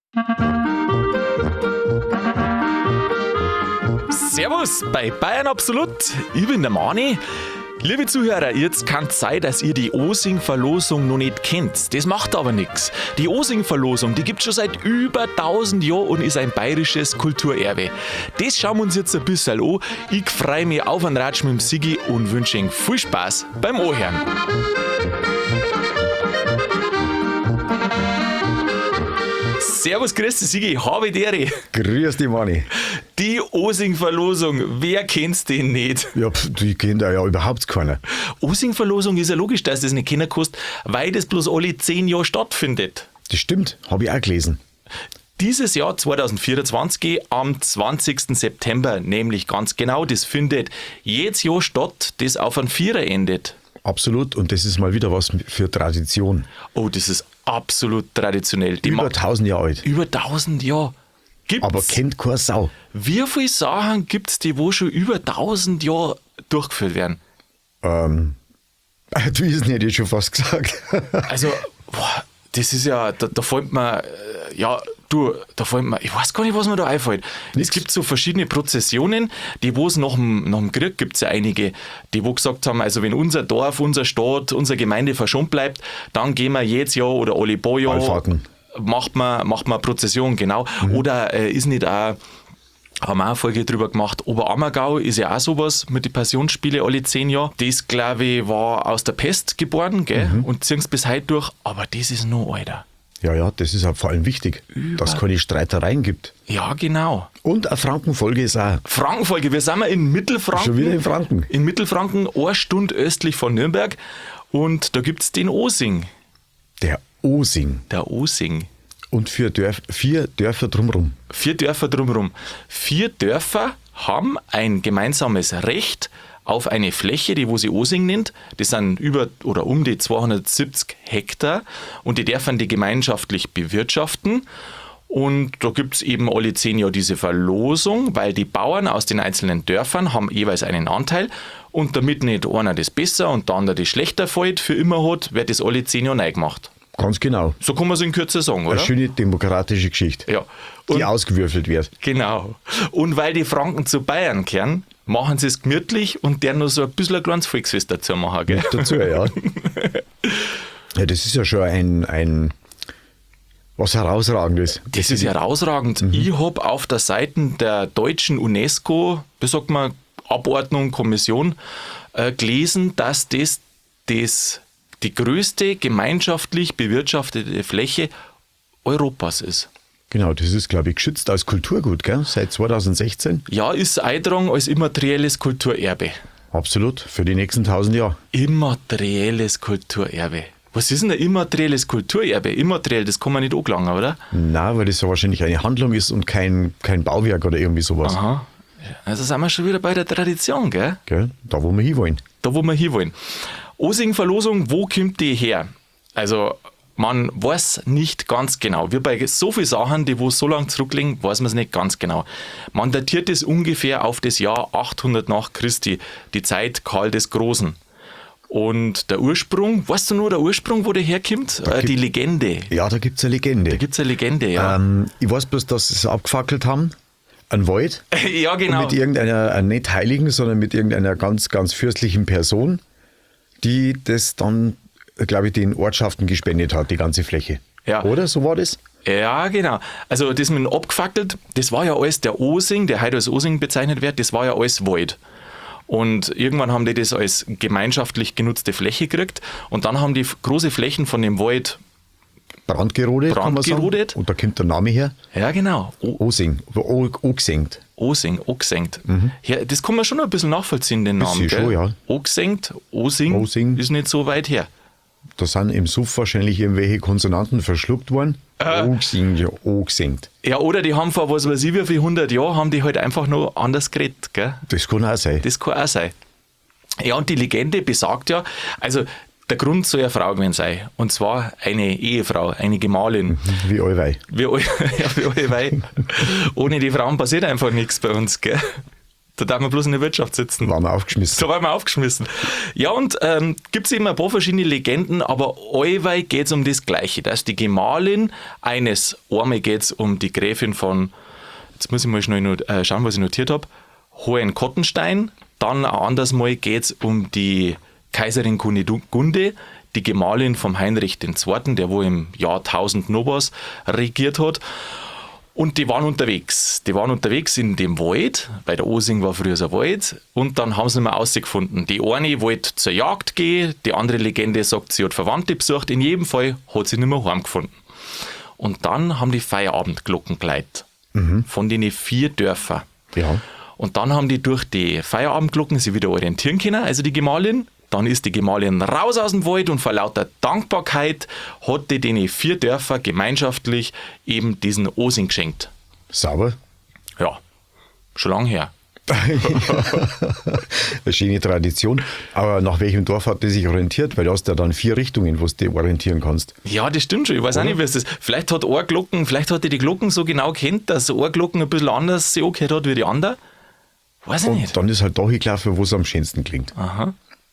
Servus bei Bayern Absolut. Ich bin der Mani. Liebe Zuhörer, jetzt kann es sein, dass ihr die Osing-Verlosung noch nicht kennt. Das macht aber nichts. Die Osing-Verlosung, die gibt es schon seit über 1000 Jahren und ist ein bayerisches Kulturerbe. Das schauen wir uns jetzt ein bisschen an. Ich freue mich auf einen Ratsch mit dem Sigi und wünsche Ihnen viel Spaß beim Anhören. Servus, grüß dich, Sigi, habe die Ehre. Grüß dich, Manni. Die Osing-Verlosung, wer kennt's denn nicht? Ja, die kennt ja überhaupt keiner. Osing-Verlosung ist ja logisch, dass das nicht kennen kannst, weil das bloß alle 10 Jahre stattfindet. Das stimmt, habe ich auch gelesen. Dieses Jahr 2024 am 20. September, nämlich ganz genau, das findet jedes Jahr statt, das auf einen Vierer endet. Absolut, und das ist mal wieder was für Tradition. Oh, das ist absolut traditionell. Über 1000 Jahre alt. Über 1000 Jahre. Gibt's? Aber kennt keine Sau. Wie viele Sachen gibt es, die wo schon über 1000 Jahre durchgeführt werden? Du ist nicht, jetzt schon fast gesagt. Also, boah, das ist ja, da fällt mir, ich weiß gar nicht, was mir da einfällt. Es gibt so verschiedene Prozessionen, die wo es nach dem Krieg gibt es ja einige, die wo gesagt haben, also wenn unser Dorf, unser Stadt, unsere Gemeinde verschont bleibt, dann gehen wir jedes Jahr oder alle paar Jahre, macht man eine Prozession, genau. Oder ist nicht auch, haben wir auch eine Folge drüber gemacht, Oberammergau ist ja auch sowas mit den Passionsspielen alle 10 Jahre. Das, glaube ich, war aus der Pest geboren, gell? Und ziehen es bis heute durch, aber das ist noch alter. Ja, das ist halt vor allem wichtig, dass es keine Streitereien gibt. Ja, genau. Und eine Frankenfolge ist auch. Frankenfolge, wir sind in Mittelfranken. Schon wieder in Franken. In Mittelfranken, eine Stunde östlich von Nürnberg. Und da gibt es den Osing. Der Osing. Der Osing. Und 4 Dörfer drumherum. 4 Dörfer drumherum. 4 Dörfer haben ein gemeinsames Recht auf eine Fläche, die wo sie Osing nennt. Das sind über oder um die 270 Hektar und die dürfen die gemeinschaftlich bewirtschaften. Und da gibt es eben alle 10 Jahre diese Verlosung, weil die Bauern aus den einzelnen Dörfern haben jeweils einen Anteil. Und damit nicht einer das besser und der andere das schlechter fällt, für immer hat, wird das alle 10 Jahre neu gemacht. Ganz genau. So kann man es in Kürze sagen, oder? Eine schöne demokratische Geschichte, ja. die ausgewürfelt wird. Genau. Und weil die Franken zu Bayern kehren, machen sie es gemütlich und der noch so ein bisschen ein kleines Volksfest dazu machen. Gell? Dazu, ja. Ja, das ist ja schon ein was Herausragendes. Das ist herausragend. Ich habe auf der Seite der deutschen UNESCO, wie sagt man, Abordnung, Kommission, gelesen, dass das die größte gemeinschaftlich bewirtschaftete Fläche Europas ist. Genau, das ist, glaube ich, geschützt als Kulturgut, gell? Seit 2016. Ja, ist eingetragen als immaterielles Kulturerbe. Absolut, für die nächsten 1000 Jahre. Immaterielles Kulturerbe. Was ist denn ein immaterielles Kulturerbe? Immateriell, das kann man nicht angelangen, oder? Nein, weil das ja wahrscheinlich eine Handlung ist und kein Bauwerk oder irgendwie sowas. Aha. Also sind wir schon wieder bei der Tradition, gell? Gell? Da, wo wir hinwollen. Da, wo wir hinwollen. Osing-Verlosung, wo kommt die her? Also, man weiß nicht ganz genau. Wie bei so vielen Sachen, die wo so lange zurückliegen, weiß man es nicht ganz genau. Man datiert es ungefähr auf das Jahr 800 nach Christi, die Zeit Karl des Großen. Und der Ursprung, weißt du nur der Ursprung, wo der herkommt? Die Legende. Ja, da gibt es eine Legende. Da gibt es eine Legende, ja. Ich weiß bloß, dass sie es abgefackelt haben, einen Wald. Ja, genau. Und mit irgendeiner, nicht Heiligen, sondern mit irgendeiner ganz, ganz fürstlichen Person, die das dann, glaube ich, den Ortschaften gespendet hat, die ganze Fläche. Ja. Oder? So war das? Ja, genau. Also das mit dem abgefackelt, das war ja alles der Osing, der heute als Osing bezeichnet wird, das war ja alles Wald. Und irgendwann haben die das als gemeinschaftlich genutzte Fläche gekriegt und dann haben die große Flächen von dem Wald Brandgerodet, kann man sagen. Und da kommt der Name her. Ja, genau. Osing, angesenkt. Osing, angesenkt. Ja, das kann man schon ein bisschen nachvollziehen, den Namen. Bisschen schon, ja. Angesenkt, Osing ist nicht so weit her. Da sind im Suff wahrscheinlich irgendwelche Konsonanten verschluckt worden. Angesenkt. Ja, oder die haben vor, was weiß ich, wie viel 100 Jahren, haben die halt einfach noch anders geredet, gell? Das kann auch sein. Das kann auch sein. Ja, und die Legende besagt ja, also der Grund soll eine Frau gewesen sein. Und zwar eine Ehefrau, eine Gemahlin. Wie allweil. Wie allweil. Ohne die Frauen passiert einfach nichts bei uns, gell? Da darf man bloß in der Wirtschaft sitzen. Waren wir aufgeschmissen. Da waren wir aufgeschmissen. Ja, und gibt es eben ein paar verschiedene Legenden, aber allweil geht es um das Gleiche. Dass die Gemahlin eines, einmal geht es um die Gräfin von, jetzt muss ich mal schnell schauen, was ich notiert habe, Hohenkottenstein. Dann ein anderes Mal geht es um die Kaiserin Kunigunde, die Gemahlin vom Heinrich II., der wo im Jahr 1000 noch was regiert hat. Und die waren unterwegs. Die waren unterwegs in dem Wald, weil der Osing war früher so ein Wald. Und dann haben sie ihn mal rausgefunden. Die eine wollte zur Jagd gehen, die andere Legende sagt, sie hat Verwandte besucht. In jedem Fall hat sie nicht mehr heimgefunden. Und dann haben die Feierabendglocken geleitet. Von den 4 Dörfern. Ja. Und dann haben die durch die Feierabendglocken sie wieder orientieren können, also die Gemahlin. Dann ist die Gemahlin raus aus dem Wald und vor lauter Dankbarkeit hat die den 4 Dörfer gemeinschaftlich eben diesen Osing geschenkt. Sauber. Ja, schon lange her. Eine schöne Tradition. Aber nach welchem Dorf hat die sich orientiert? Weil du hast ja dann 4 Richtungen, wo du dich orientieren kannst. Ja, das stimmt schon. Ich weiß auch nicht, wie es ist. Vielleicht hat die Glocken so genau kennt, dass eine Glocken ein bisschen anders sie angehört hat wie die andere. Weiß ich Und nicht. dann ist halt da hingelaufen, wo es am schönsten klingt. Aha.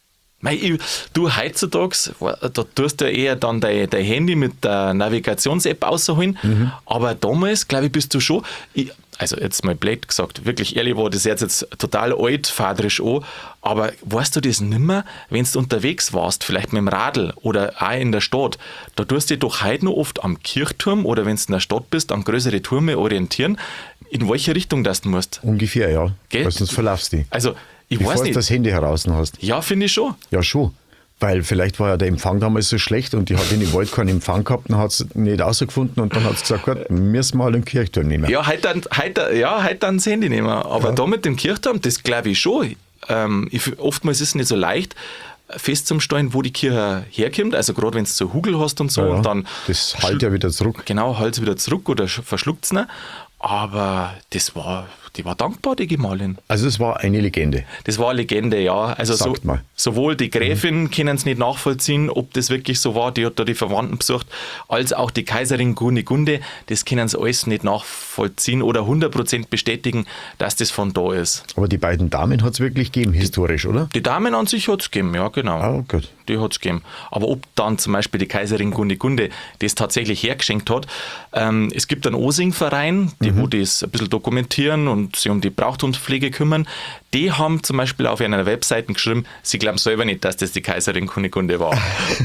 Du, heutzutage, da tust du ja eher dann dein Handy mit der Navigations-App rausholen, aber damals, glaube ich, bist du schon, also jetzt mal blöd gesagt, wirklich ehrlich war das jetzt total altfadrisch an, aber weißt du das nimmer, wenn du unterwegs warst, vielleicht mit dem Radl oder auch in der Stadt, da tust du dich doch heute noch oft am Kirchturm oder wenn du in der Stadt bist, an größere Türme orientieren, in welche Richtung das du musst. Ungefähr, ja. Gell? Weil sonst verlaufst du dich. Also, ich Bevor weiß du nicht. das Handy heraus hast. Ja, finde ich schon. Ja, schon. Weil vielleicht war ja der Empfang damals so schlecht und die hat in dem Wald keinen Empfang gehabt und hat es nicht rausgefunden und dann hat sie gesagt, gut, müssen wir mal einen Kirchturm nehmen. Ja, heute dann das Handy nehmen. Aber da mit dem Kirchturm, das glaube ich schon. Oftmals ist es nicht so leicht, festzustellen, wo die Kirche herkommt. Also gerade wenn du so Hügel hast und so. Ja, Und dann das halt ja wieder zurück. Genau, halt wieder zurück oder verschluckt es nicht. Aber die war dankbar, die Gemahlin. Also es war eine Legende. Das war eine Legende, ja. Also Sagt mal. sowohl die Gräfin können es nicht nachvollziehen, ob das wirklich so war, die hat da die Verwandten besucht, als auch die Kaiserin Kunigunde, das können sie alles nicht nachvollziehen oder 100% bestätigen, dass das von da ist. Aber die beiden Damen hat es wirklich gegeben, historisch, oder? Die Damen an sich hat es gegeben, ja genau. Ah, gut. Die hat es gegeben. Aber ob dann zum Beispiel die Kaiserin Kunigunde das tatsächlich hergeschenkt hat, es gibt einen Osing-Verein, die wo das ein bisschen dokumentieren und sich um die Brauchtumspflege kümmern. Die haben zum Beispiel auf einer Webseite geschrieben, sie glauben selber nicht, dass das die Kaiserin Kunigunde war.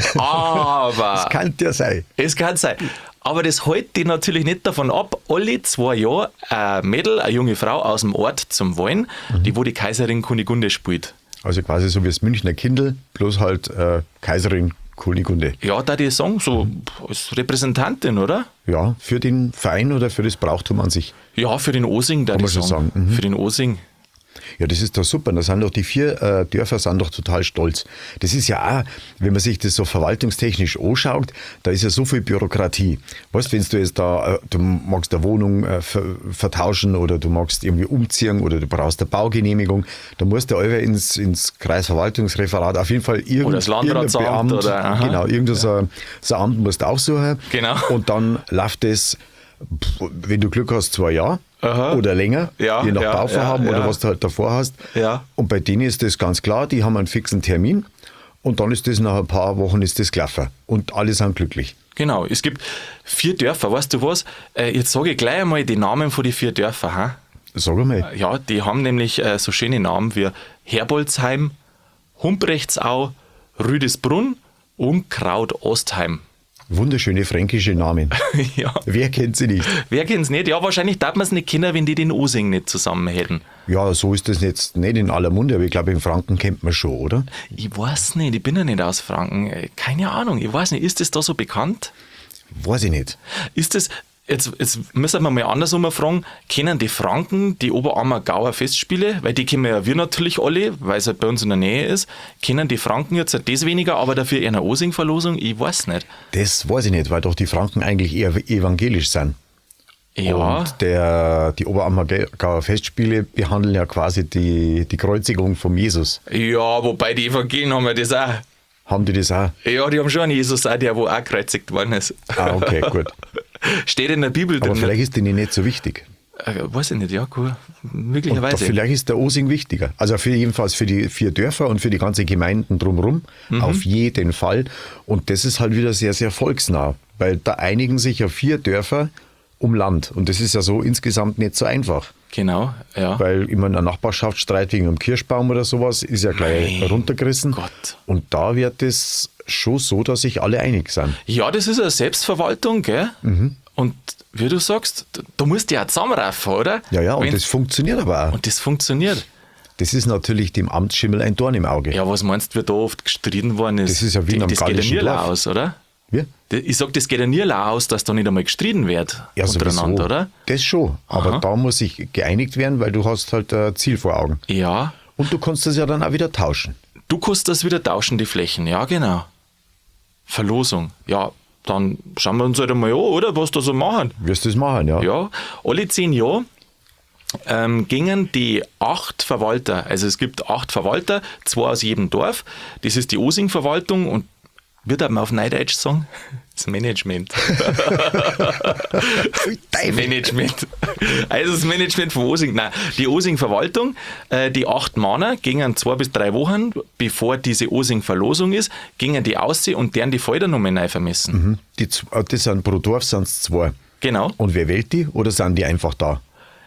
Aber Das kann ja sein. es kann sein. Aber das hält die natürlich nicht davon ab, alle 2 Jahre ein Mädel, eine junge Frau aus dem Ort zum Wollen, die wo die Kaiserin Kunigunde spielt. Also quasi so wie das Münchner Kindl, bloß halt Kaiserin Kunigunde. Ja, da die Song so als Repräsentantin, oder? Ja, für den Verein oder für das Brauchtum an sich. Ja, für den Osing, da Kann die man schon Song. sagen. Für den Osing. Ja, das ist doch super. Da sind doch die 4 Dörfer sind doch total stolz. Das ist ja auch, wenn man sich das so verwaltungstechnisch anschaut, da ist ja so viel Bürokratie. Weißt du, wenn du jetzt da, du magst eine Wohnung vertauschen oder du magst irgendwie umziehen oder du brauchst eine Baugenehmigung, da musst du alle ins Kreisverwaltungsreferat auf jeden Fall Oder das Landratsamt oder, aha. genau, irgendein so ein Amt musst du aufsuchen. Genau. Und dann läuft das, wenn du Glück hast, 2 Jahre. Aha. Oder länger, Ja, je nach ja, Bauvorhaben ja, oder ja. was du halt davor hast. Ja. Und bei denen ist das ganz klar, die haben einen fixen Termin und dann ist das nach ein paar Wochen ist das gelaufen und alle sind glücklich. Genau, es gibt 4 Dörfer, weißt du was? Jetzt sage ich gleich einmal die Namen von den 4 Dörfern. Ha? Sag mal. Ja, die haben nämlich so schöne Namen wie Herbolzheim, Humbrechtsau, Rüdesbrunn und Kraut-Ostheim. Wunderschöne fränkische Namen. Ja. Wer kennt sie nicht? Wer kennt es nicht? Ja, wahrscheinlich darf man es nicht kennen, wenn die den Osing nicht zusammen hätten. Ja, so ist das jetzt nicht in aller Munde, aber ich glaube, in Franken kennt man schon, oder? Ich weiß nicht, ich bin ja nicht aus Franken. Keine Ahnung, ich weiß nicht, ist das da so bekannt? Weiß ich nicht. Ist das, jetzt müssen wir mal andersrum fragen, kennen die Franken die Oberammergauer Festspiele? Weil die kennen ja wir natürlich alle, weil es halt bei uns in der Nähe ist. Kennen die Franken jetzt das weniger, aber dafür eher eine Osing-Verlosung? Ich weiß nicht. Das weiß ich nicht, weil doch die Franken eigentlich eher evangelisch sind. Ja, Und die Oberammergauer Festspiele behandeln ja quasi die Kreuzigung von Jesus. ja, wobei die Evangelien haben ja das auch. Haben die das auch? Ja, die haben schon einen Jesus auch, der wo auch gekreuzigt worden ist. Ah, okay, gut. Steht in der Bibel Aber drin. vielleicht ist denen nicht so wichtig. weiß ich nicht, ja, gut, Und möglicherweise. vielleicht ist der Osing wichtiger. Also jedenfalls für die 4 Dörfer und für die ganze Gemeinden drumherum. Auf jeden Fall. Und das ist halt wieder sehr, sehr volksnah. Weil da einigen sich ja 4 Dörfer um Land. Und das ist ja so insgesamt nicht so einfach. Genau, ja. Weil immer ein Nachbarschaftsstreit wegen einem Kirschbaum oder sowas ist ja gleich Mein runtergerissen. Gott. Und da wird es schon so, dass sich alle einig sind. Ja, das ist eine Selbstverwaltung, gell? Und wie du sagst, da musst du ja zusammenraffen, oder? Ja, und Wenn- das funktioniert aber auch. und das funktioniert. Das ist natürlich dem Amtsschimmel ein Dorn im Auge. Ja, was meinst du, wie da oft gestritten worden ist? Das ist ja wie in einem Das geht ja gallischen nie Dorf. aus, oder? Wie? Ich sag, das geht ja nie aus, dass da nicht einmal gestritten wird Ja, untereinander, sowieso. oder? Das schon. Aber da muss sich geeinigt werden, weil du hast halt ein Ziel vor Augen. Ja. Und du kannst das ja dann auch wieder tauschen. Du kannst das wieder tauschen, die Flächen. Ja, genau. Verlosung. Ja, dann schauen wir uns halt einmal an, oder? Was da so machen. Wirst du das machen, ja? Ja, alle 10 Jahre gingen die 8 Verwalter, also es gibt 8 Verwalter, 2 aus jedem Dorf. Das ist die Osing-Verwaltung und wie darf man auf Neudeutsch sagen? Das Management. Das Management. Also das Management von Osing. Nein, die Osing-Verwaltung, die 8 Männer gingen 2 bis 3 Wochen, bevor diese Osing-Verlosung ist, gingen die aussehen und deren die Feldernummern neu vermessen. Das sind pro Dorf sind es 2. Genau. Und wer wählt die oder sind die einfach da?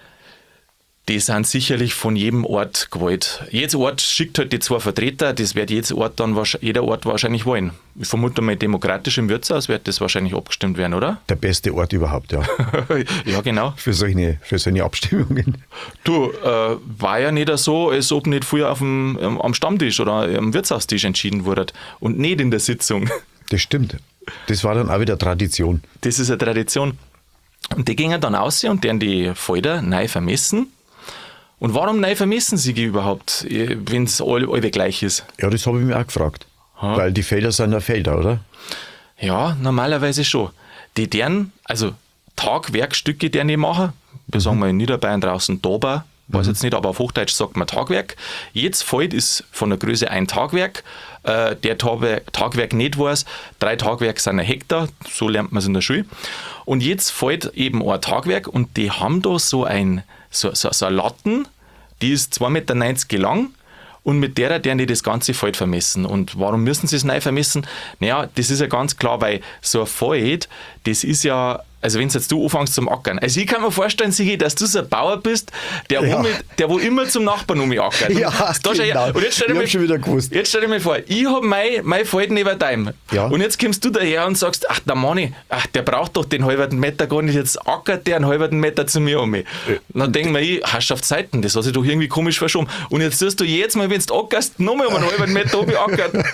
Die sind sicherlich von jedem Ort gewählt. Jeder Ort schickt halt die 2 Vertreter, das wird jeder Ort wahrscheinlich wollen. Ich vermute mal, demokratisch im Wirtshaus wird das wahrscheinlich abgestimmt werden, oder? Der beste Ort überhaupt, ja. Ja, genau. für solche Abstimmungen. Du, war ja nicht so, als ob nicht früher am Stammtisch oder am Wirtshaustisch entschieden wurde und nicht in der Sitzung. Das stimmt. Das war dann auch wieder Tradition. Das ist eine Tradition. Und die gingen dann aus und deren die Felder neu vermessen. Und warum neu vermessen sie die überhaupt, wenn es alle gleich ist? Ja, das habe ich mir auch gefragt. Weil die Felder sind ja Felder, oder? Ja, normalerweise schon. Die deren, also Tagwerkstücke, die die machen, wir sagen mal in Niederbayern draußen Dober, weiß jetzt nicht, aber auf Hochdeutsch sagt man Tagwerk. Jedes Feld ist von der Größe ein Tagwerk. Der Tagwerk nicht weiß, 3 Tagwerke sind ein Hektar, so lernt man es in der Schule. Und jedes Feld eben ein Tagwerk und die haben da so eine Latten, die ist 2,90 Meter lang. Und mit der die das ganze Feld vermessen. Und warum müssen sie es neu vermessen? Naja, das ist ja ganz klar, weil so ein Feld, das ist ja, also wenn jetzt du anfängst zum Ackern, also ich kann mir vorstellen, Sigi, dass du so ein Bauer bist, der wo immer zum Nachbarn ackert. Ja, genau. Und jetzt stell dir Ich hab schon wieder gewusst. Jetzt stell dir mal vor, ich habe mein Feld neben deinem. Ja. Und jetzt kommst du daher und sagst, ach, der Manni, der braucht doch den halben Meter gar nicht, jetzt ackert der einen halben Meter zu mir um. Dann denken wir, Herrschaftszeiten, das hat sich doch irgendwie komisch verschoben. Und jetzt tust du jetzt mal, wenn du ackerst, nochmal um einen halben Meter ackern.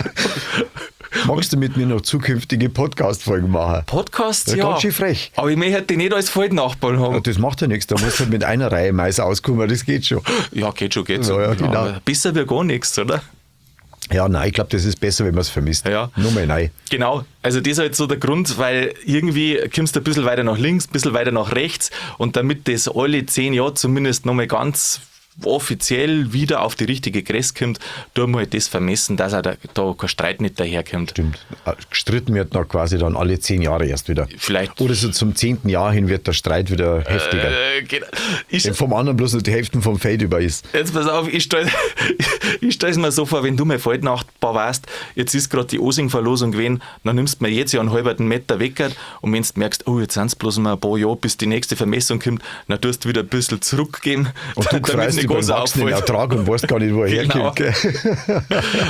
Magst du mit mir noch zukünftige Podcast-Folgen machen? Podcasts, Ja, ganz schön frech. Aber ich möchte die nicht als Feldnachbarn haben. Ja, das macht ja nichts, da musst du halt mit einer Reihe Mais auskommen, das geht schon. Ja, geht schon. Ja, genau. Aber besser wie gar nichts, oder? Ja, nein, ich glaube, das ist besser, wenn man es vermisst. Ja. Nur mal nein. Genau, also das ist halt so der Grund, weil irgendwie kommst du ein bisschen weiter nach links, ein bisschen weiter nach rechts und damit das alle 10 Jahre zumindest nochmal ganz offiziell wieder auf die richtige Größe kommt, tun wir halt das vermessen, dass auch da kein Streit nicht daherkommt. Stimmt. Gestritten wird noch quasi dann alle 10 Jahre erst wieder. Vielleicht. Oder so zum 10. Jahr hin wird der Streit wieder heftiger. Genau. Wenn vom anderen bloß noch die Hälfte vom Feld über ist. Jetzt pass auf, ich stelle es mir so vor, wenn du mein Feldnachbar warst, jetzt ist gerade die Osing-Verlosung gewesen, dann nimmst du mir jetzt ja einen halben Meter weg und wenn du merkst, oh, jetzt sind es bloß mal ein paar Jahre, bis die nächste Vermessung kommt, dann tust du wieder ein bisschen zurückgeben. Und du freust über den wachsenden Ertrag und weißt gar nicht, wo er Genau. herkommt. Gell?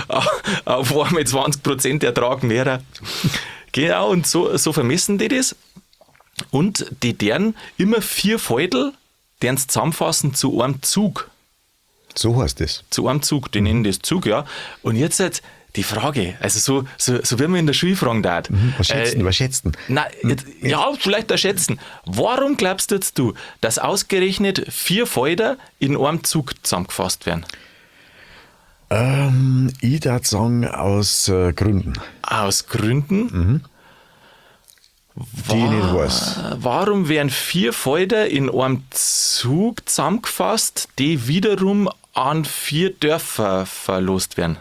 Auf einmal 20% Ertrag mehr. Genau, und so vermessen die das. Und die deren immer 4 Feudel, deren es zusammenfassen zu einem Zug. So heißt es. Zu einem Zug, die nennen das Zug, ja. Und jetzt halt die Frage, also so wie man in der Schule fragen darf. Was schätzen? Nein, ja, vielleicht schätzen. Warum glaubst jetzt du, dass ausgerechnet 4 Felder in einem Zug zusammengefasst werden? Ich würde sagen, aus Gründen. Aus Gründen? Die ich nicht weiß. Warum werden 4 Felder in einem Zug zusammengefasst, die wiederum an 4 Dörfer verlost werden?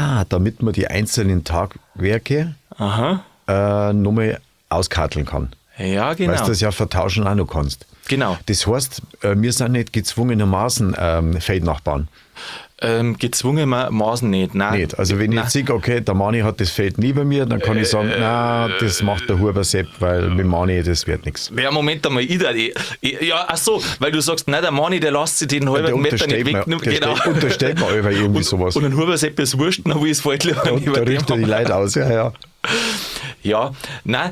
Damit man die einzelnen Tagwerke nochmal auskarteln kann. Ja, genau. Weil du das ja vertauschen auch noch kannst. Genau. Das heißt, wir sind nicht gezwungenermaßen Feldnachbarn. Gezwungenermaßen nicht. Nein. Nicht. Also wenn ich jetzt sehe, okay, der Mani hat das Feld neben mir, dann kann ich sagen, na, das macht der Huber Sepp, weil mit Mani, das wird nichts. Ja, Moment einmal, ja, ach so, weil du sagst, nein, der Mani, der lässt sich den halben Meter nicht wegnehmen. Genau. Unterstellt man einfach irgendwie sowas. Und ein Huber-Sepp ist wurscht, dann will ich es Feld lieber Und da riecht er die Leute aus, ja. Ja, nein.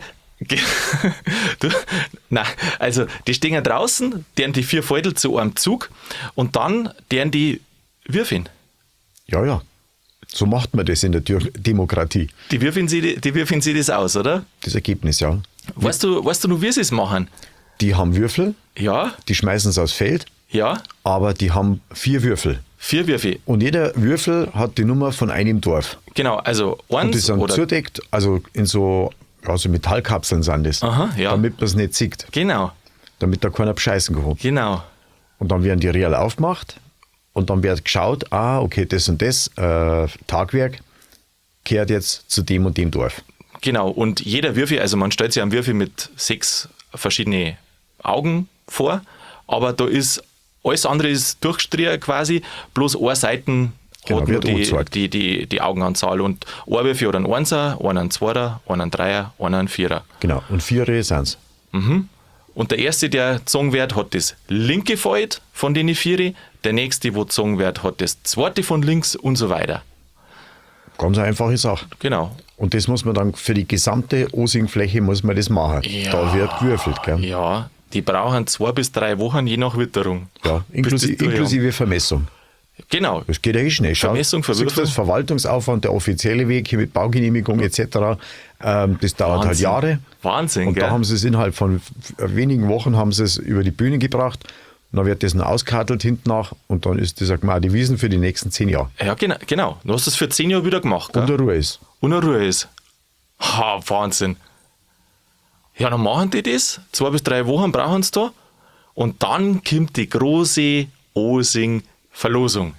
Nein, also die stehen draußen, deren die 4 Feudel zu einem Zug und dann deren die würfeln. Ja. So macht man das in der Demokratie. Die würfeln sie das aus, oder? Das Ergebnis, ja. Weißt du noch, wie sie es machen? Die haben Würfel, Ja, die schmeißen es aufs Feld, ja, aber die haben 4 Würfel. 4 Würfel. Und jeder Würfel hat die Nummer von einem Dorf. Genau, also Und die eins sind oder... zudeckt, also in so Metallkapseln sind das. Aha, ja. Damit man es nicht sieht. Genau, Damit da keiner bescheißen kann. genau. Und dann werden die real aufgemacht und dann wird geschaut, okay, das und das Tagwerk gehört jetzt zu dem und dem Dorf. Genau, und jeder Würfel, also man stellt sich einen Würfel mit 6 verschiedene Augen vor, aber da ist alles andere ist durchgestrichen quasi, bloß eine Seite Genau, hat nur wird angezeigt. die Augenanzahl und ein Würfel oder ein Einser, einer ein Zweier, einer ein Dreier, einer ein Vierer. Genau, und 4 sind es. Und der erste, der gezogen wird, hat das linke Feld von den 4, der nächste, wo gezogen wird, hat das zweite von links und so weiter. Ganz eine einfache Sache. Genau. Und das muss man dann für die gesamte Osingfläche muss man das machen. Ja. Da wird gewürfelt, gell? Ja, die brauchen 2 bis 3 Wochen, je nach Witterung. Ja, Bis das durch haben. inklusive Vermessung. Genau. Das geht ja schnell. Schau, Vermessung, siehst du, Verwürfelung. das Verwaltungsaufwand, der offizielle Weg hier mit Baugenehmigung etc., das dauert halt Jahre. Wahnsinn, Und gell? da haben sie es innerhalb von wenigen Wochen haben sie es über die Bühne gebracht. Und dann wird das noch auskartelt hinten nach und dann ist das eine Gemeinde Wiesen für die nächsten 10 Jahre. Ja, genau. Du hast das für 10 Jahre wieder gemacht, gell? Und der Ruhe ist. Und eine Ruhe ist. Ha, Wahnsinn. Ja, dann machen die das. 2 bis 3 Wochen brauchen sie da. Und dann kommt die große Osing-Verlosung.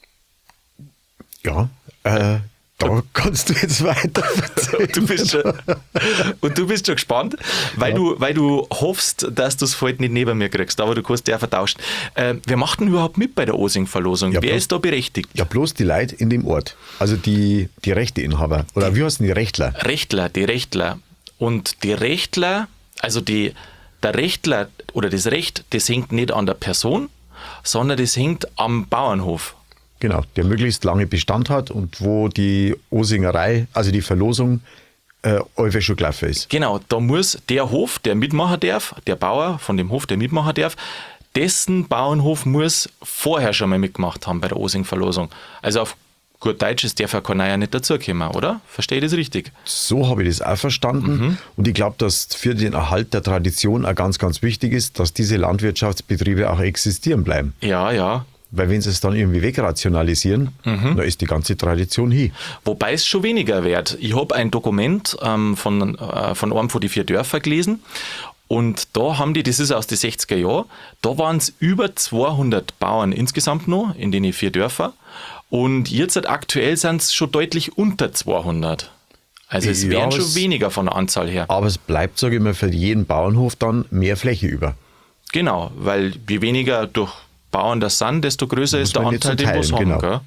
Ja, da kannst du jetzt weiter erzählen. Du bist schon gespannt, weil du hoffst, dass du das Feld nicht neben mir kriegst, aber du kannst ja vertauschen. Wer macht denn überhaupt mit bei der Osing-Verlosung? Ja, Wer ist da berechtigt? Ja, bloß die Leute in dem Ort. Also die Rechteinhaber. Oder wie heißen die Rechtler? Die Rechtler. Und die Rechtler, also der Rechtler oder das Recht, das hängt nicht an der Person, sondern das hängt am Bauernhof. Genau, der möglichst lange Bestand hat und wo die Osingerei, also die Verlosung, allweil schon gelaufen ist. Genau, da muss der Hof, der mitmachen darf, der Bauer von dem Hof, der mitmachen darf, dessen Bauernhof muss vorher schon mal mitgemacht haben bei der Osing-Verlosung. Also auf gut Deutsch ist der Verkanner ja nicht dazugekommen, oder? Verstehe ich das richtig? So habe ich das auch verstanden. Und ich glaube, dass für den Erhalt der Tradition auch ganz, ganz wichtig ist, dass diese Landwirtschaftsbetriebe auch existieren bleiben. Ja. Weil wenn sie es dann irgendwie wegrationalisieren, dann ist die ganze Tradition hin. Wobei es schon weniger wird. Ich habe ein Dokument von einem von die 4 Dörfer gelesen und da haben die, das ist aus den 60er Jahren, da waren es über 200 Bauern insgesamt noch in den 4 Dörfer und jetzt aktuell sind es schon deutlich unter 200. Also es wären schon weniger von der Anzahl her. Aber es bleibt, sage ich mal, für jeden Bauernhof dann mehr Fläche über. Genau, weil je weniger durch Bauern das sind, desto größer ist der Anteil, den wir haben. Genau. Gell?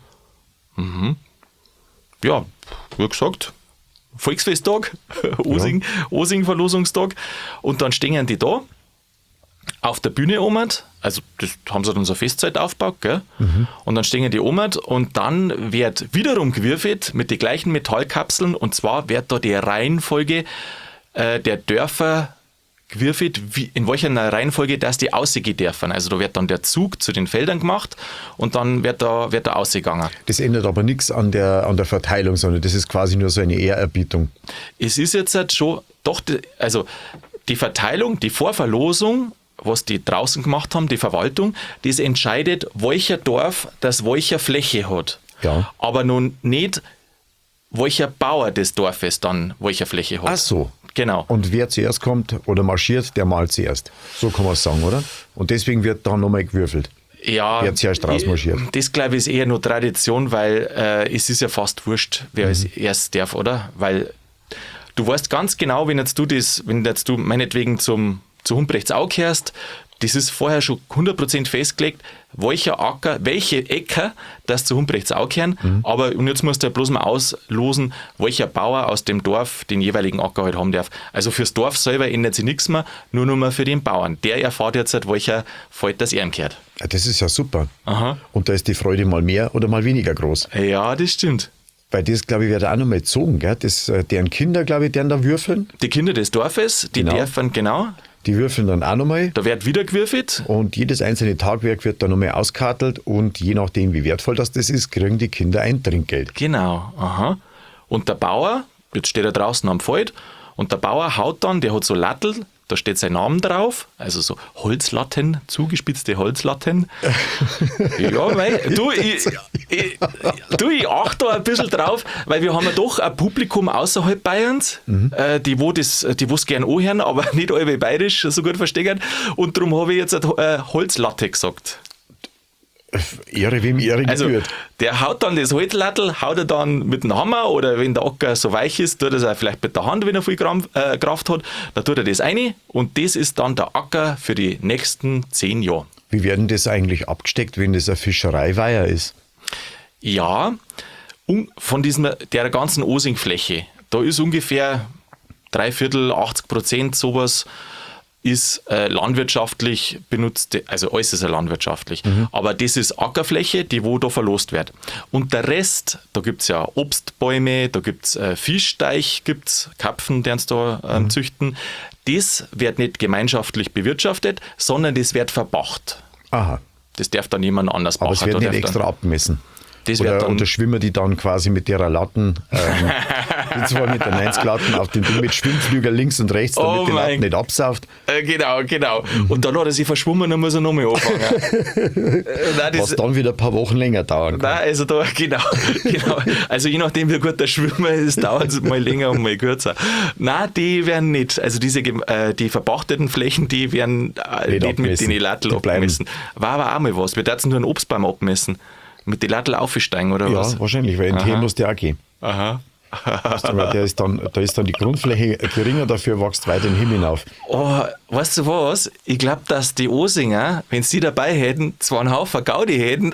Ja, wie gesagt, Volksfesttag, Osing-Verlosungstag. Und dann stehen die da auf der Bühne oben, also das haben sie dann so eine Festzeit aufgebaut, gell? Und dann stehen die oben und dann wird wiederum gewürfelt mit den gleichen Metallkapseln und zwar wird da die Reihenfolge der Dörfer gewürfelt, in welcher Reihenfolge das die ausgehen dürfen. Also da wird dann der Zug zu den Feldern gemacht und dann wird da ausgegangen. Das ändert aber nichts an der Verteilung, sondern das ist quasi nur so eine Ehrerbietung. Es ist jetzt halt schon, doch, also die Verteilung, die Vorverlosung, was die draußen gemacht haben, die Verwaltung, das entscheidet, welcher Dorf das welcher Fläche hat. Ja. Aber nun nicht, welcher Bauer des Dorfes dann welcher Fläche hat. Ach so. Genau. Und wer zuerst kommt oder marschiert, der malt zuerst. So kann man es sagen, oder? Und deswegen wird dann nochmal gewürfelt. Ja, Wer zuerst rausmarschiert. Das glaube ich ist eher nur Tradition, weil es ist ja fast wurscht, wer als erst darf, oder? Weil du weißt ganz genau, wenn jetzt du meinetwegen zu Humbrechtsau gehörst, das ist vorher schon 100% festgelegt, welche Äcker das zu Humbrechtsau gehören. Und jetzt musst du ja bloß mal auslosen, welcher Bauer aus dem Dorf den jeweiligen Acker halt haben darf. Also fürs Dorf selber ändert sich nichts mehr, nur noch mal für den Bauern. Der erfährt jetzt halt, welcher Feld das ihm gehört. Ja, das ist ja super. Aha. Und da ist die Freude mal mehr oder mal weniger groß. Ja, das stimmt. Weil das, glaube ich, wird auch noch mal gezogen. Gell? Deren Kinder, glaube ich, deren da würfeln. Die Kinder des Dorfes, die dürfen, genau. Die würfeln dann auch nochmal. Da wird wieder gewürfelt. Und jedes einzelne Tagwerk wird dann nochmal auskartelt. Und je nachdem, wie wertvoll das ist, kriegen die Kinder ein Trinkgeld. Genau, aha. Und der Bauer, jetzt steht er draußen am Feld, und der Bauer haut dann, der hat so Lattel, da steht sein Name drauf, also so Holzlatten, zugespitzte Holzlatten. Ja, ich achte da ein bisschen drauf, weil wir haben ja doch ein Publikum außerhalb Bayerns, die es gerne anhören, aber nicht alle bayerisch so gut verstehen. Und darum habe ich jetzt eine Holzlatte gesagt. Ehre wem Ehre gebührt. Also, der haut dann das Holzlattel, haut er dann mit dem Hammer oder wenn der Acker so weich ist, tut er es auch vielleicht mit der Hand, wenn er viel Kraft hat, dann tut er das rein und das ist dann der Acker für die nächsten 10 Jahre. Wie werden das eigentlich abgesteckt, wenn das eine Fischereiweiher ist? Ja, von der ganzen Osingfläche, da ist ungefähr 3/4, 80% sowas ist landwirtschaftlich benutzt, also alles ist ja landwirtschaftlich, aber das ist Ackerfläche, die wo da verlost wird. Und der Rest, da gibt es ja Obstbäume, da gibt es Fischteich, gibt es Karpfen, die da züchten, das wird nicht gemeinschaftlich bewirtschaftet, sondern das wird verpacht. Aha. Das darf dann jemand anders machen. Aber es wird nicht extra abgemessen. Das wird dann, oder schwimmen die dann quasi mit der Latten, und zwar mit der 90-Latten auf den Ding mit Schwimmflügel links und rechts, damit die Latten nicht absauft. Genau. Und dann hat er sich verschwommen, dann muss er nochmal anfangen. Was dann wieder ein paar Wochen länger dauern kann. Nein, also da, genau. Also je nachdem, wie gut der Schwimmer ist, dauert es mal länger und mal kürzer. Nein, die werden nicht, also die verpachteten Flächen, die werden nicht mit den Lattel abgemessen. War aber auch mal was. Wir dürfen nur einen Obstbaum abmessen. Mit den Lattel aufsteigen, oder was? Ja, wahrscheinlich, weil in Tee muss der auch gehen. Aha. Da ist dann die Grundfläche geringer, dafür wächst weiter den Himmel hinauf. Oh, weißt du was? Ich glaube, dass die Osinger, wenn sie dabei hätten, zwar einen Haufen Gaudi hätten,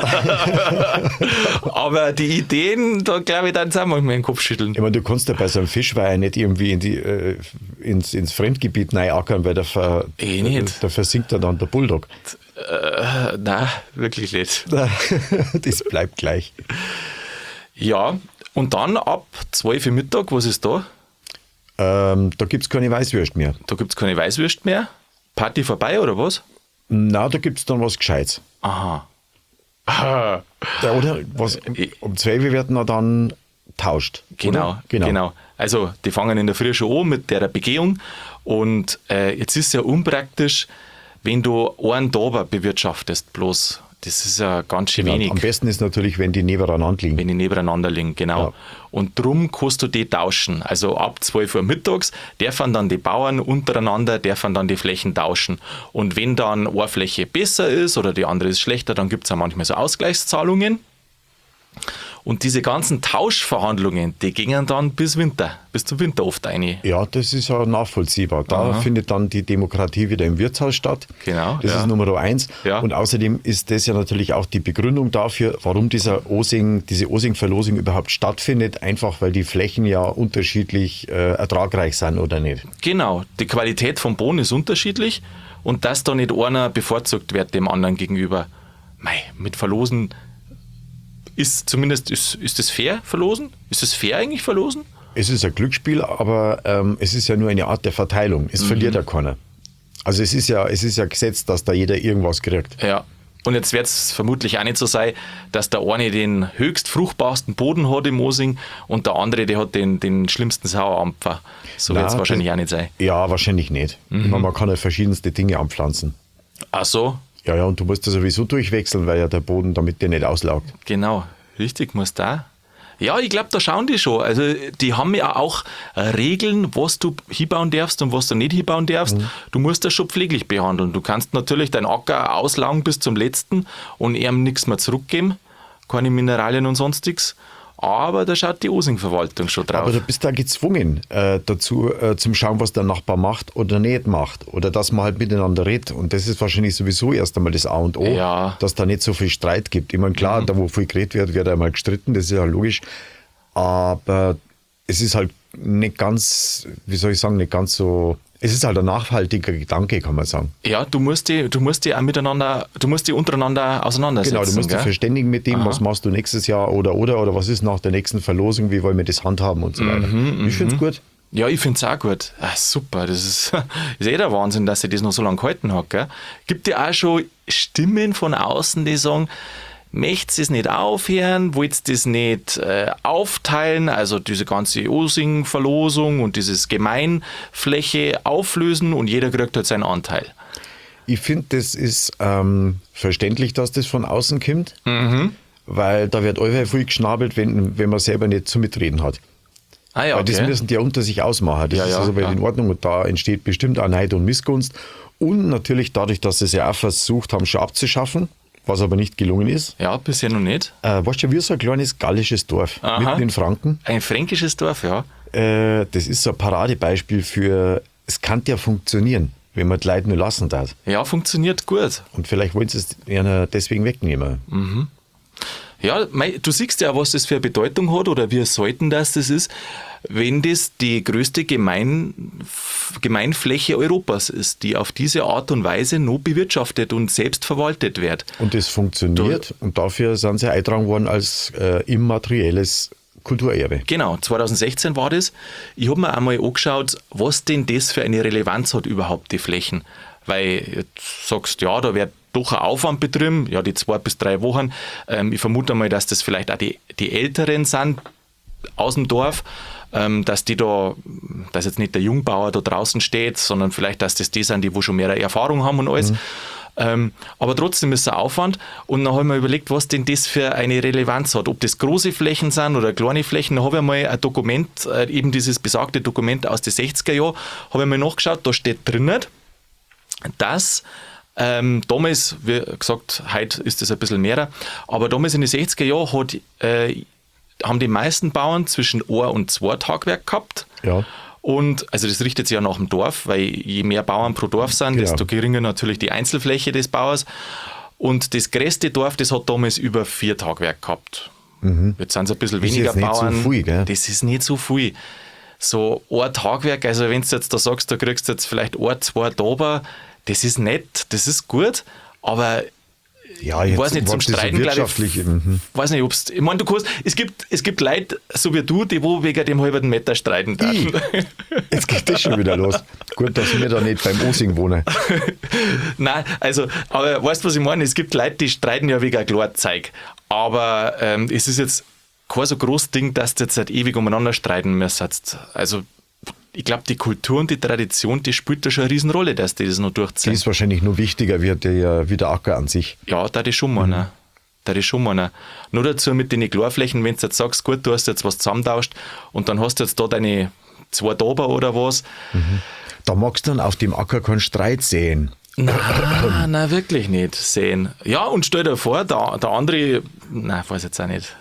aber die Ideen, da glaube ich, dann sind wir mit dem Kopf schütteln. Ich meine, du kannst ja bei so einem Fischweiher nicht irgendwie ins Fremdgebiet reinackern, weil da versinkt dann der Bulldog. Nein, wirklich nicht. Das bleibt gleich. Ja, und dann ab 12 Uhr Mittag, was ist da? Da gibt es keine Weißwürst mehr. Da gibt es keine Weißwürst mehr? Party vorbei, oder was? Na, da gibt es dann was Gescheites. Aha. Ja, oder was, um 12 Uhr wird dann tauscht. Genau. Also die fangen in der Früh schon an mit der Begehung und jetzt ist es ja unpraktisch, wenn du einen Taber bewirtschaftest bloß. Das ist ja ganz schön wenig. Am besten ist natürlich, wenn die nebeneinander liegen. Wenn die nebeneinander liegen, genau. Ja. Und drum kannst du die tauschen. Also ab 12 Uhr mittags dürfen dann die Bauern untereinander, dürfen dann die Flächen tauschen. Und wenn dann eine Fläche besser ist oder die andere ist schlechter, dann gibt es ja manchmal so Ausgleichszahlungen. Und diese ganzen Tauschverhandlungen, die gingen dann bis zum Winter oft rein. Ja, das ist ja nachvollziehbar. Da findet dann die Demokratie wieder im Wirtshaus statt. Genau. Das ist Nummer 1. Ja. Und außerdem ist das ja natürlich auch die Begründung dafür, warum diese Osing-Verlosung überhaupt stattfindet. Einfach, weil die Flächen ja unterschiedlich ertragreich sind, oder nicht? Genau. Die Qualität vom Boden ist unterschiedlich und dass da nicht einer bevorzugt wird dem anderen gegenüber. Mit Verlosen ist das fair, verlosen? Ist es fair eigentlich, verlosen? Es ist ein Glücksspiel, aber es ist ja nur eine Art der Verteilung. Es verliert ja keiner. Also es ist ja gesetzt, dass da jeder irgendwas kriegt. Ja. Und jetzt wird es vermutlich auch nicht so sein, dass der eine den höchst fruchtbarsten Boden hat im Osing und der andere, der hat den schlimmsten Sauerampfer. So wird es wahrscheinlich auch nicht sein. Ja, wahrscheinlich nicht. Ich meine, man kann ja verschiedenste Dinge anpflanzen. Ach so? Ja, und du musst ja sowieso durchwechseln, weil ja der Boden damit dir nicht auslaugt. Genau, richtig, muss da. Ja, ich glaube, da schauen die schon. Also die haben ja auch Regeln, was du hinbauen darfst und was du nicht hinbauen darfst. Du musst das schon pfleglich behandeln. Du kannst natürlich deinen Acker auslaugen bis zum letzten und ihm nichts mehr zurückgeben, keine Mineralien und sonstiges. aber da schaut die Osing-Verwaltung schon drauf. Aber du bist da gezwungen dazu, zum Schauen, was der Nachbar macht oder nicht macht. Oder dass man halt miteinander redet. Und das ist wahrscheinlich sowieso erst einmal das A und O, Ja. dass da nicht so viel Streit gibt. Ich meine, klar, da wo viel geredet wird einmal gestritten, das ist ja logisch. Aber es ist halt nicht ganz, wie soll ich sagen, nicht ganz so. Es ist halt ein nachhaltiger Gedanke, kann man sagen. Ja, du musst die auch miteinander, du musst die untereinander auseinandersetzen. Genau, du musst dich gell? verständigen mit dem, was machst du nächstes Jahr oder was ist nach der nächsten Verlosung, wie wollen wir das handhaben und so weiter. Ich finde es gut. Ja, ich finde es auch gut. Ah, super, das ist der Wahnsinn, dass sie das noch so lange gehalten hat. Gell? Gibt ja auch schon Stimmen von außen, die sagen, möchtest du es nicht aufhören, willst du das nicht aufteilen, also diese ganze Osing-Verlosung und dieses Gemeinfläche auflösen und jeder kriegt halt seinen Anteil. Ich finde, das ist verständlich, dass das von außen kommt, weil da wird allweil viel geschnabelt, wenn man selber nicht zu mitreden hat. Ah ja, Weil das müssen die ja unter sich ausmachen. Das Ja, ist ja, also klar. in Ordnung und da entsteht bestimmt auch Neid und Missgunst. Und natürlich dadurch, dass sie es ja auch versucht haben, schon abzuschaffen, was aber nicht gelungen ist. Ja, bisher noch nicht. Weißt du, wie so ein kleines gallisches Dorf Aha. mitten in Franken. Ein fränkisches Dorf, ja. Das ist so ein Paradebeispiel für, es kann ja funktionieren, wenn man die Leute nur lassen darf. Ja, funktioniert gut. Und vielleicht wollen sie es einer deswegen wegnehmen. Ja, du siehst ja, was das für eine Bedeutung hat oder wie selten das ist, wenn das die größte Gemeinfläche Europas ist, die auf diese Art und Weise nur bewirtschaftet und selbst verwaltet wird. Und das funktioniert und dafür sind sie eingetragen worden als immaterielles Kulturerbe. Genau, 2016 war das. Ich habe mir einmal angeschaut, was denn das für eine Relevanz hat überhaupt, die Flächen. Weil du sagst, ja, da wird doch ein Aufwand betrieben, ja, die 2 bis 3 Wochen. Ich vermute mal, dass das vielleicht auch die Älteren sind aus dem Dorf, dass jetzt nicht der Jungbauer da draußen steht, sondern vielleicht, dass das die sind, die schon mehr Erfahrung haben und alles. Aber trotzdem ist es ein Aufwand. Und dann habe ich mir überlegt, was denn das für eine Relevanz hat. Ob das große Flächen sind oder kleine Flächen. Da habe ich mal ein Dokument, eben dieses besagte Dokument aus den 60er Jahren, habe ich mal nachgeschaut, da steht drinnen, dass damals, wie gesagt, heute ist das ein bisschen mehr, aber damals in den 60er Jahren haben die meisten Bauern zwischen 1 und 2 Tagwerk gehabt. Ja. Und also das richtet sich ja nach dem Dorf, weil je mehr Bauern pro Dorf sind, Genau. desto geringer natürlich die Einzelfläche des Bauers. Und das größte Dorf, das hat damals über 4 Tagwerk gehabt. Jetzt sind es ein bisschen Das ist weniger jetzt nicht so Bauern. viel, gell? Das ist nicht so viel. So ein Tagwerk, also wenn du jetzt da sagst, da kriegst du jetzt vielleicht 1, 2 Taber, das ist nett, das ist gut, aber Ja, ich jetzt weiß nicht, zum was das so Streiten, glaube wirtschaftlich. ich, weiß nicht, ob's, ich meine, es gibt Leute, so wie du, die wo wegen dem halben Meter streiten dürfen. Jetzt geht das schon wieder los. Gut, dass wir da nicht beim Osing wohnen. Nein, also, aber weißt du, was ich meine? Es gibt Leute, die streiten ja wegen Klarzeug, aber es ist jetzt kein so großes Ding, dass du jetzt halt ewig umeinander streiten müsst. Also, ich glaube, die Kultur und die Tradition, die spielt da schon eine Riesenrolle, dass die das noch Die durchziehen. ist wahrscheinlich nur wichtiger wie der Acker an sich. Ja, da ist schon meinen. Da ist schon meinen. Nur dazu mit den Klarflächen, wenn du jetzt sagst, gut, du hast jetzt was zusammentauscht und dann hast du jetzt da deine 2 Taber oder was. Da magst du dann auf dem Acker keinen Streit sehen. Nein, wirklich nicht sehen. Ja, und stell dir vor, der andere, nein, weiß jetzt auch nicht.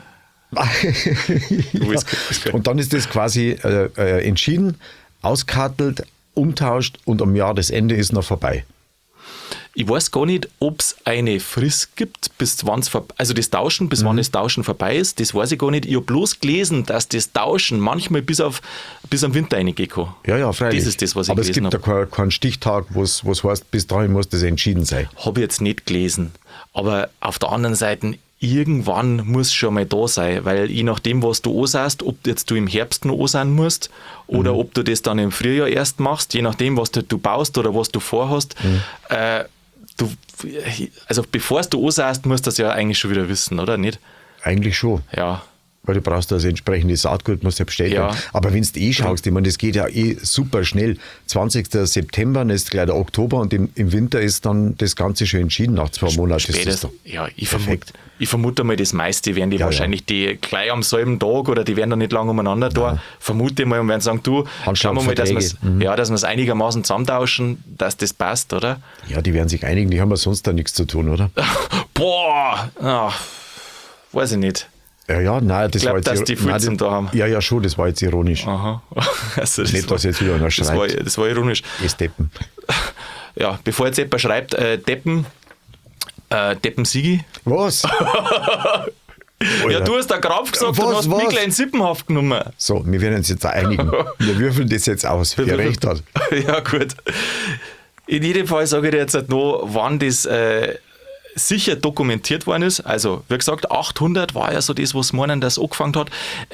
Und dann ist das quasi entschieden, auskartelt, umtauscht und am Jahresende ist noch vorbei. Ich weiß gar nicht, ob es eine Frist gibt, bis wann es also das Tauschen, bis wann das Tauschen vorbei ist, das weiß ich gar nicht. Ich habe bloß gelesen, dass das Tauschen manchmal bis am Winter reingehen kann. Ja, freilich. Das ist das, was ich Aber es gelesen gibt habe. da keinen Stichtag, wo es heißt, bis dahin muss das entschieden sein. Habe ich jetzt nicht gelesen. Aber auf der anderen Seite, irgendwann muss es schon mal da sein, weil je nachdem, was du ansahst, ob jetzt du im Herbst noch ansehen musst oder ob du das dann im Frühjahr erst machst, je nachdem, was du baust oder was du vorhast, also bevor du ansahst, musst du das ja eigentlich schon wieder wissen, oder nicht? Eigentlich schon. Ja. Weil du brauchst das entsprechende Saatgut, musst ja bestellt Ja. werden. Aber wenn du schaust, ich meine, das geht ja super schnell. 20. September, dann ist gleich der Oktober und im Winter ist dann das Ganze schon entschieden nach 2 Monaten. Das ist Spätestens, doch ja, ich perfekt. vermute mal, das meiste werden die Ja, wahrscheinlich die gleich am selben Tag oder die werden dann nicht lange umeinander da. Vermute mal und werden sagen, du, schauen wir mal, dass wir es einigermaßen zusammentauschen, dass das passt, oder? Ja, die werden sich einigen, die haben ja sonst da nichts zu tun, oder? Boah, weiß ich nicht. Ja, nein, das Ich war glaube, jetzt dass die viel zum da haben. Ja, schon, das war jetzt ironisch. Aha. Also Nicht, dass jetzt wieder einer schreibt. das war ironisch. Ist Deppen. Ja, bevor jetzt jemand schreibt, Deppen Sigi. Was? Ja, du hast da Krampf gesagt und hast mich gleich in Sippenhaft genommen. So, wir werden uns jetzt einigen. Wir würfeln das jetzt aus, wer recht hat. Ja, gut. In jedem Fall sage ich dir jetzt noch, wann das sicher dokumentiert worden ist. Also, wie gesagt, 800 war ja so das, was meinen, das angefangen hat.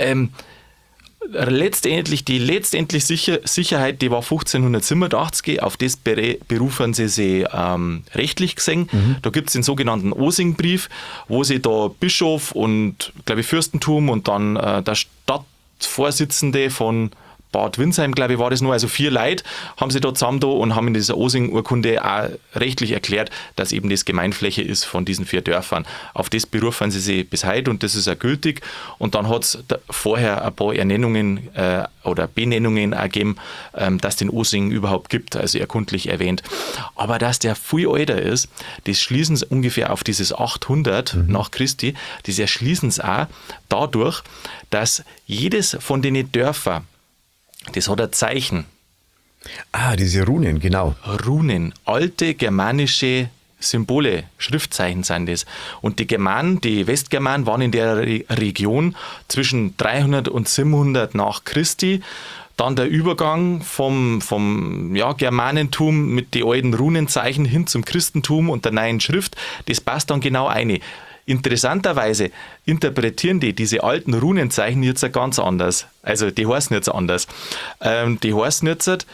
Die letztendliche Sicherheit, die war 1587, auf das berufen sie sich rechtlich gesehen. Da gibt es den sogenannten Osingbrief, wo sie da Bischof und, glaube ich, Fürstentum und dann der Stadtvorsitzende von Bad Windsheim, glaube ich, war das nur, also 4 Leute haben sie da zusammen da und haben in dieser Osing-Urkunde auch rechtlich erklärt, dass eben das Gemeinfläche ist von diesen 4 Dörfern. Auf das berufen sie sich bis heute und das ist auch gültig. Und dann hat es vorher ein paar Ernennungen oder Benennungen ergeben, dass den Osing überhaupt gibt, also erkundlich erwähnt. Aber dass der viel älter ist, das schließen sie ungefähr auf dieses 800 nach Christi, das erschließen sie auch dadurch, dass jedes von den Dörfern, das hat ein Zeichen. Ah, diese Runen, genau. Runen, alte germanische Symbole, Schriftzeichen sind das. Und die Germanen, die Westgermanen waren in der Region zwischen 300 und 700 nach Christi. Dann der Übergang vom Germanentum mit den alten Runenzeichen hin zum Christentum und der neuen Schrift, das passt dann genau eine. Interessanterweise interpretieren diese alten Runenzeichen jetzt ganz anders. Also die heißen jetzt anders. Die heißen jetzt,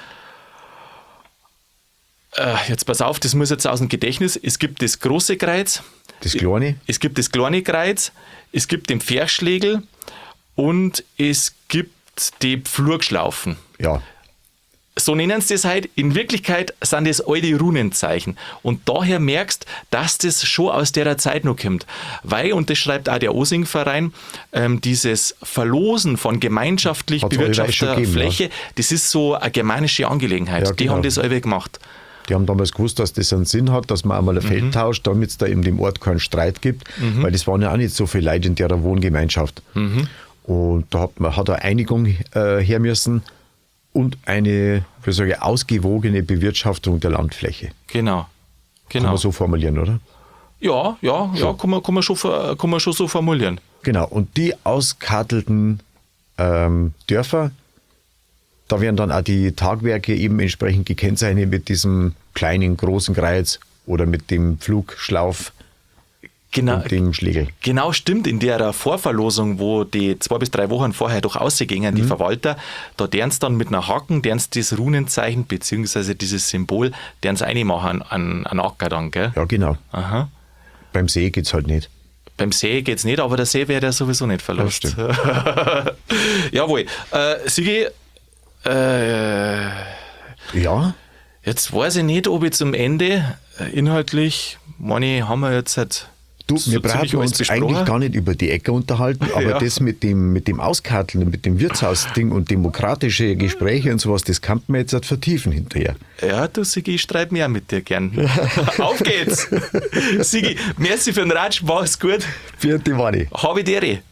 jetzt pass auf, das muss jetzt aus dem Gedächtnis, es gibt das große Kreuz, das kleine, es gibt das kleine Kreuz, es gibt den Pferschlägel und es gibt die Pflugschlaufen. Ja. So nennen sie das halt. In Wirklichkeit sind das alte Runenzeichen. Und daher merkst, dass das schon aus der Zeit noch kommt. Weil, und das schreibt auch der Osing-Verein, dieses Verlosen von gemeinschaftlich bewirtschafteter Fläche, das ist so eine germanische Angelegenheit. Ja, die genau. haben das alle gemacht. Die haben damals gewusst, dass das einen Sinn hat, dass man einmal ein Feld tauscht, damit es da in dem Ort keinen Streit gibt. Weil das waren ja auch nicht so viele Leute in der Wohngemeinschaft. Und da hat eine Einigung her müssen. Und eine, wie sage ich, ausgewogene Bewirtschaftung der Landfläche. Genau. Kann man so formulieren, oder? Ja, kann man schon so formulieren. Genau, und die auskartelten Dörfer, da werden dann auch die Tagwerke eben entsprechend gekennzeichnet mit diesem kleinen, großen Kreuz oder mit dem Pflugschlauf. Genau, und dem Schlägel. Genau, stimmt. In der Vorverlosung, wo die 2 bis 3 Wochen vorher durch ausgingen, die Verwalter, da deren dann mit einer Haken, deren das Runenzeichen bzw. dieses Symbol, deren es reinmachen an Acker dann, gell? Ja, genau. Aha. Beim See geht es halt nicht. Beim See geht es nicht, aber der See wird ja sowieso nicht verlost. Ja, Jawohl. Sigi, ja? Jetzt weiß ich nicht, ob ich zum Ende inhaltlich, haben wir jetzt halt Du, so wir brauchen uns besprochen. eigentlich gar nicht über die Äcker unterhalten, aber das mit dem Auskarteln, mit dem Wirtshausding und demokratische Gespräche und sowas, das kann man jetzt halt vertiefen hinterher. Ja, du Sigi, ich streite mich auch mit dir gern. Auf geht's! Sigi, merci für den Ratsch, mach's gut. Vierte Wani. Habe die Ehre.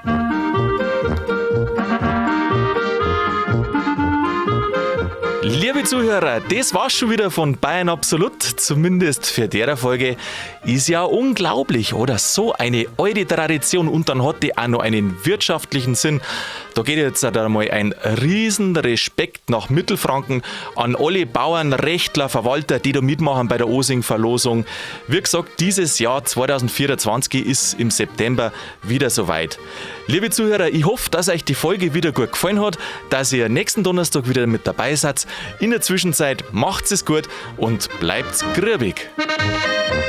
Liebe Zuhörer, das war's schon wieder von Bayern Absolut, zumindest für der Folge. Ist ja unglaublich, oder? So eine alte Tradition und dann hat die auch noch einen wirtschaftlichen Sinn. Da geht jetzt einmal ein riesen Respekt nach Mittelfranken an alle Bauern, Rechtler, Verwalter, die da mitmachen bei der Osing-Verlosung. Wie gesagt, dieses Jahr 2024 ist im September wieder soweit. Liebe Zuhörer, ich hoffe, dass euch die Folge wieder gut gefallen hat, dass ihr nächsten Donnerstag wieder mit dabei seid. In der Zwischenzeit macht's es gut und bleibt's grübig.